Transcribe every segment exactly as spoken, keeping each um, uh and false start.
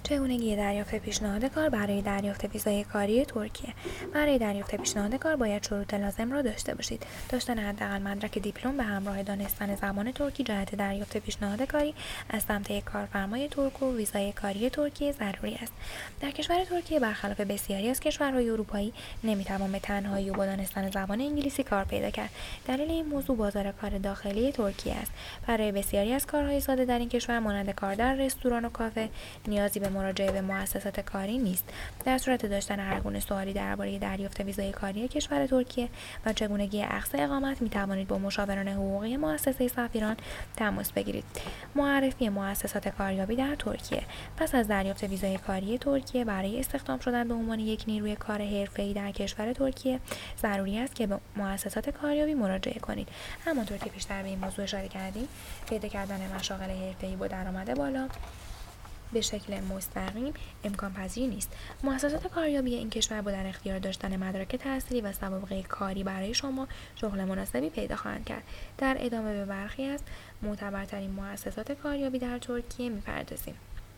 چگونگی دریافت پیشنهاد کار برای دریافت ویزای کاری ترکیه. برای دریافت پیشنهاد کار باید شروط لازم را داشته باشید. داشتن حداقل مدرک دیپلم به همراه دانستن زبان ترکی جهت دریافت پیشنهاد کاری از سمت یک کارفرمای ترک و ویزای کاری ترکیه ضروری است. در کشور ترکیه برخلاف بسیاری از کشورهای اروپایی نمیتوان به تنهایی و با دانستن زبان انگلیسی کار پیدا کرد. دلیل این موضوع بازار کار داخلی ترکیه است. برای بسیاری از کارهای ساده در این کشور مانند کار در رستوران و کافه نیازی به مراجعه به مؤسسات کاری نیست. در صورت داشتن هر گونه سوالی درباره دریافت ویزای کاری کشور ترکیه و چگونگی اخذ اقامت می توانید با مشاوران حقوقی مؤسسه سفیران تماس بگیرید. معرفی مؤسسات کاریابی در ترکیه. پس از دریافت ویزای کاری ترکیه برای استخدام شدن به عنوان یک نیروی کار حرفه‌ای در کشور ترکیه ضروری است که به مؤسسات کاریابی مراجعه کنید. همانطور که پیشتر به این موضوع اشاره کردیم، پیدا کردن مشاغل حرفه‌ای با درآمد بالا به شکل مستقیم امکان پذیر نیست. مؤسسات کاریابی این کشور با در اختیار داشتن مدارک تحصیلی و سوابق کاری برای شما شغل مناسبی پیدا خواهند کرد. در ادامه به برخی از معتبرترین مؤسسات کاریابی در ترکیه می‌پردازیم.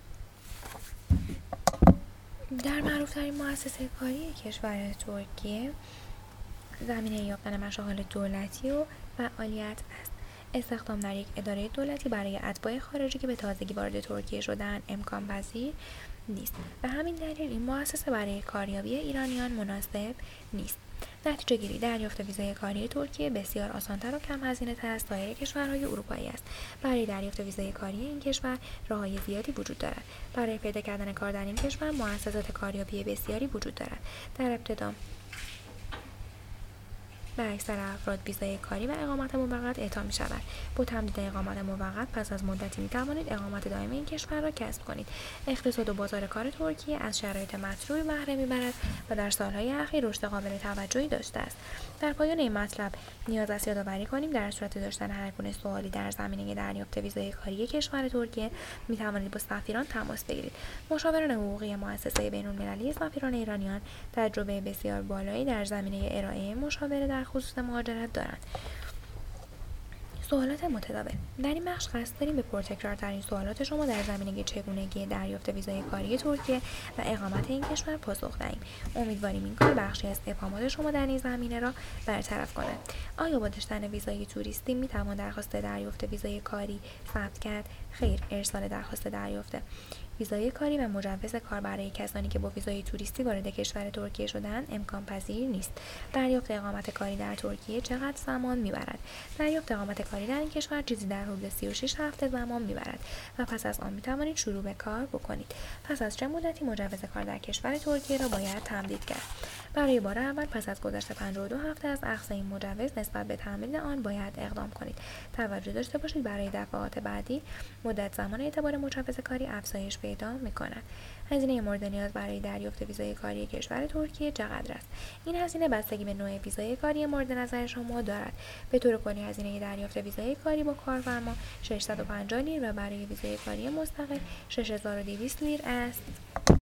در معروف‌ترین مؤسسه کاری کشور ترکیه زمینه یافتن مشاغل دولتی و فعالیت است. استخدام در یک اداره دولتی برای اتباع خارجی که به تازگی وارد ترکیه شدن امکان پذیر نیست. به همین دلیل این مؤسسه برای کاریابی ایرانیان مناسب نیست. نتیجه گیری دریافت ویزای کاری ترکیه بسیار آسان‌تر و کم هزینه تر از سایر کشورهای اروپایی است. برای دریافت ویزای کاری این کشور راه‌های زیادی وجود دارد. برای پیدا کردن کار در این کشور مؤسسات کاریابی بسیاری وجود دارد. در ابتدا بر اکثر افراد ویزای کاری و اقامت موقت اعطا می شود. با تمدید اقامت موقت پس از مدتی می توانید اقامت دائم این کشور را کسب کنید. اقتصاد و بازار کار ترکیه از شرایط مطلوبی بهره می برد و در سالهای اخیر رشد قابل توجهی داشته است. در پایان این مطلب نیاز است یادآوری کنیم در صورت داشتن هر گونه سوالی در زمینه دریافت ویزای کاری کشور ترکیه می توانید با سفیران تماس بگیرید. مشاوران حقوقی مؤسسه بین‌المللی سفیران ایرانیان تجربه بسیار بالایی در زمینه ارائه مشاوره در خصوص مهاجرت دارند. سوالات متداول. در این بخش قصد داریم به پرتکرارترین سوالات شما در زمینه چگونگی دریافت ویزای کاری ترکیه و اقامت این کشور پاسخ دهیم. امیدواریم این کار بخشی از ابهامات شما در این زمینه را برطرف کند. آیا با داشتن ویزای توریستی می توان درخواست دریافت ویزای کاری ثبت کرد؟ خیر، ارسال درخواست دریافت ویزای کاری و مجوز کار برای کسانی که با ویزای توریستی وارد کشور ترکیه شدند امکان پذیر نیست. دریافت اقامت کاری در ترکیه چقدر زمان میبرد؟ دریافت اقامت کاری در این کشور چیزی در حدود سی و شش هفته زمان میبرد و پس از آن میتوانید شروع به کار بکنید. پس از چه مدتی مجوز کار در کشور ترکیه را باید تمدید کرد؟ برای بار اول پس از گذشت پنجاه و دو هفته از اخذ این مجوز نسبت به تمدید آن باید اقدام کنید. توجه داشته باشید برای دفعات بعدی مدت زمان اعتبار مجوز کاری افزایش پیدا می‌کند. هزینه مورد نیاز برای دریافت ویزای کاری کشور ترکیه چقدر است؟ این هزینه بستگی به نوع ویزای کاری مورد نظر شما دارد. به طور کلی هزینه دریافت ویزای کاری با کارفرما ششصد و پنجاه لیر و برای ویزای کاری مستقل شش هزار و دویست لیر است.